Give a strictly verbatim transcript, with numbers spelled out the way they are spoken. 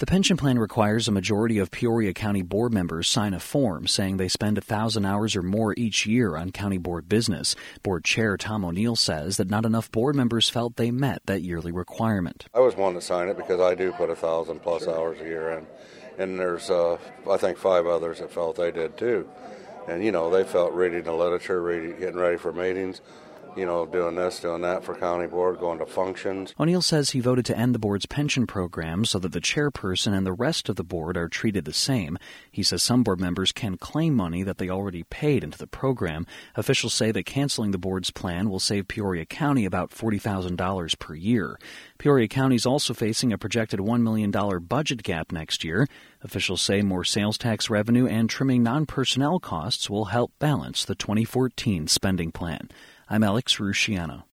The pension plan requires a majority of Peoria County board members sign a form saying they spend one thousand hours or more each year on county board business. Board Chair Tom O'Neill says that not enough board members felt they met that yearly requirement. I was one to sign it because I do put one thousand plus hours a year in, and there's, uh, I think, five others that felt they did too. And, you know, they felt reading the literature, reading, getting ready for meetings, you know, doing this, doing that for county board, going to functions. O'Neill says he voted to end the board's pension program so that the chairperson and the rest of the board are treated the same. He says some board members can claim money that they already paid into the program. Officials say that canceling the board's plan will save Peoria County about forty thousand dollars per year. Peoria County is also facing a projected one million dollars budget gap next year. Officials say more sales tax revenue and trimming non-personnel costs will help balance the twenty fourteen spending plan. I'm Alex Rusciano.